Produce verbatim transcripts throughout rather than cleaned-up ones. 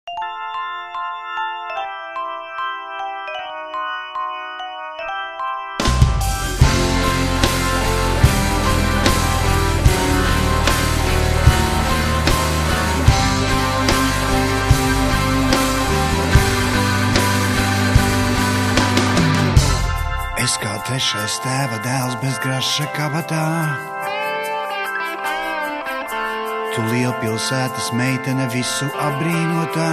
Es kā trešais tēva dēls bez graša kabatā. Tu lielpilsētas meitene visu apbrīnotā.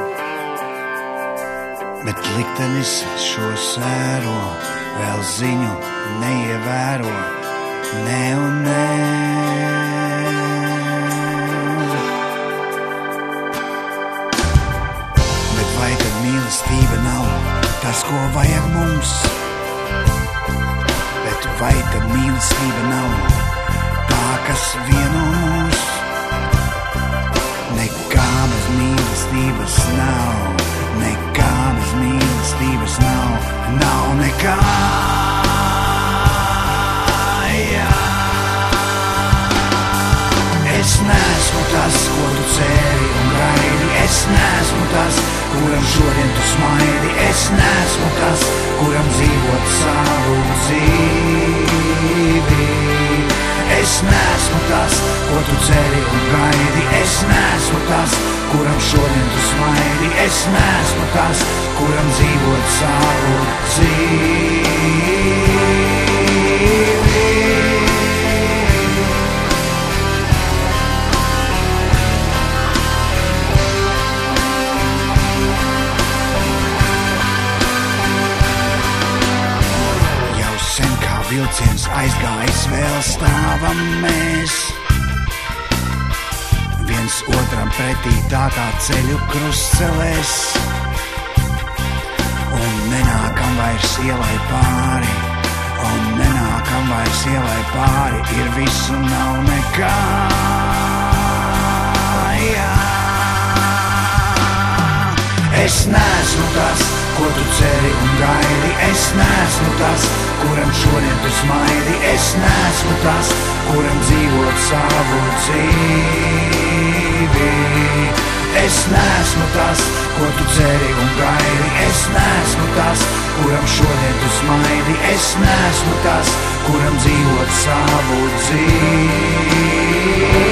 Bet liktenis šo sēro, vēl ziņu neievēro. Nē un nē. Bet vai tad mīlestība nav tas, ko vajag mums? Vai tad mīlestība nav tā, kas vieno mūs? Nekā bez mīlestības nav, nekā bez mīlestības nav, nav nekā. Jā. Es neesmu tas, ko tu ceri un gaidi, es neesmu tas, kuram šodien tu smaidi, es neesmu tas, kuram dzīvot savu dzīvi. Es neesmu tas, ko tu ceri un gaidi, es neesmu tas, kuram šodien tu smaidi, es neesmu tas, kuram dzīvot savu dzīvi. Vilciens aizgājis, vēl stāvam mēs. Viens otram pretī tā kā ceļu krustcelēs. Un nenākam vairs ielai pāri, un nenākam vairs ielai pāri, ir visu nav nekā. Jā. Es neesmu tas, ko tu ceri un gaidi, es neesmu tas, kuram šodien tu smaidi, es neesmu tas, kuram dzīvot savu dzīvi. Es neesmu tas, ko tu ceri un gaidi, es neesmu tas, kuram šodien tu smaidi, es neesmu tas, kuram dzīvot savu dzīvi.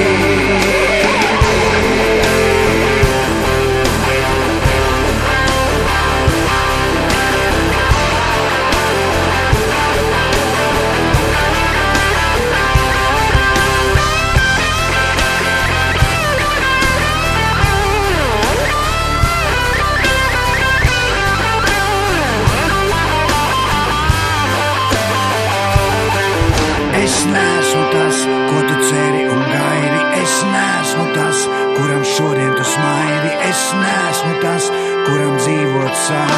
Es neesmu tas, ko tu ceri un gaidi, es neesmu tas, kuram šodien tu smaidi, es neesmu tas, kuram dzīvot savu